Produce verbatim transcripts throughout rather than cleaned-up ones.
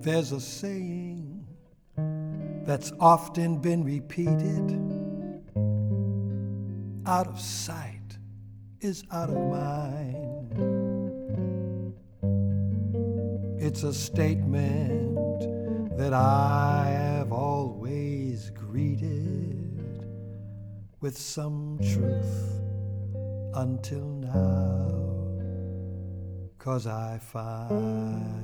There's a saying that's often been repeated: out of sight is out of mind. It's a statement that I have always greeted with some truth until now, 'cause I find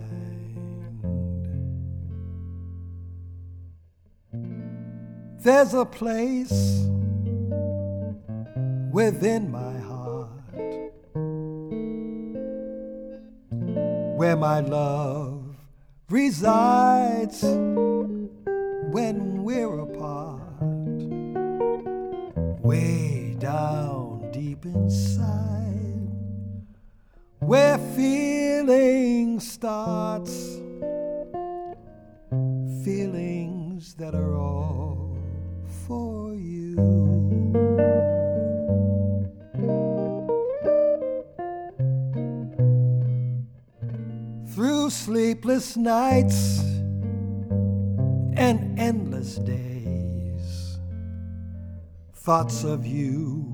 there's a place within my heart where my love resides when we're apart, way down deep inside, where feeling starts, feelings that are all for you. Through sleepless nights and endless days, thoughts of you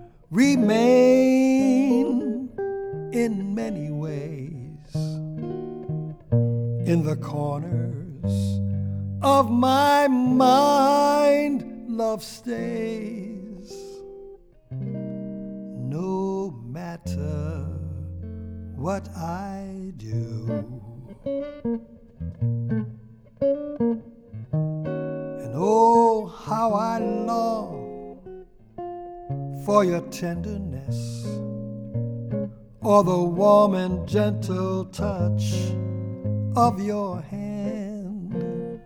remain in many ways. In the corners of my mind, love stays, no matter what I do. And oh, how I long for your tenderness, or the warm and gentle touch of your hand.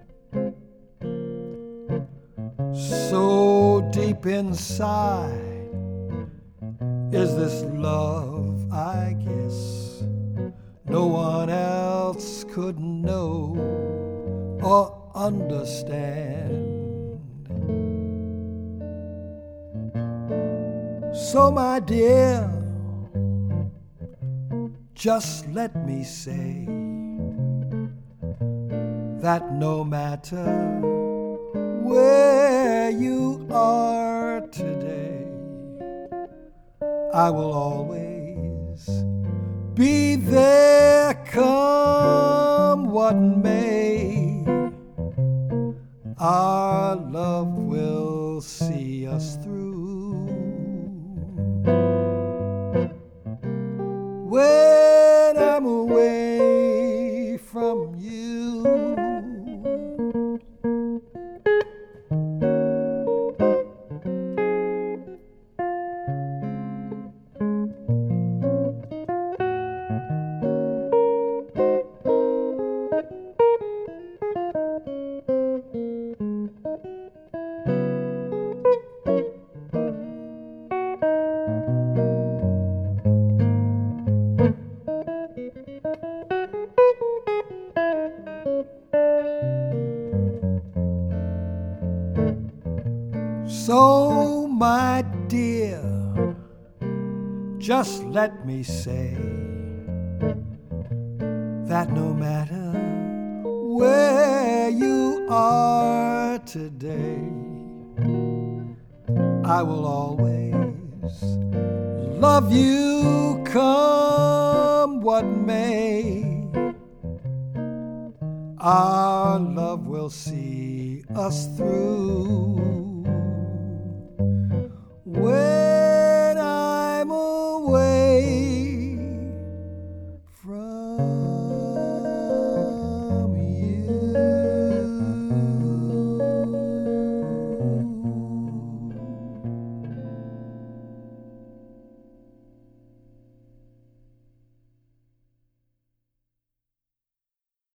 So deep inside is this love, I guess no one else could know or understand. So my dear, just let me say that no matter where you are today, I will always be there, come what may. Our love will see us through. When I'm away from you, so my dear, just let me say that no matter where you are today, I will always love you, come what may. Our love will see us through.